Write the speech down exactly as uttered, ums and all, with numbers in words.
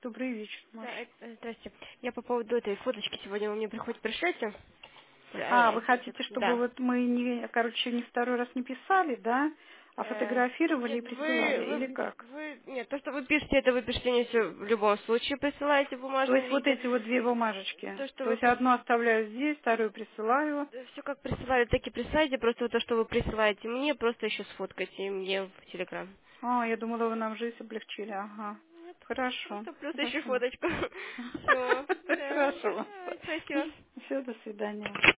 Добрый вечер, Да, Маша. э, э, здрасте. Я по поводу этой фоточки сегодня вы мне приходите, пришлете? А, Э, вы хотите, чтобы Да. вот мы, не, короче, не второй раз не писали, да? А Э, фотографировали и Нет, вы, присылали, или вы, как? вы, нет, то, что вы пишете, это вы пишете мне все в любом случае, присылаете в То бумажном есть вот виде. эти вот две бумажечки. То, что То вы есть одну присылаете, оставляю здесь, вторую присылаю. все как присылали, так и присылайте, просто вот то, что вы присылаете мне, просто еще сфоткайте мне в Телеграм. А, я думала, вы нам жизнь облегчили, ага. Нет, Хорошо, просто плюс еще хорошо. фоточку. Все, да. Хорошо. Спасибо. Все, до свидания.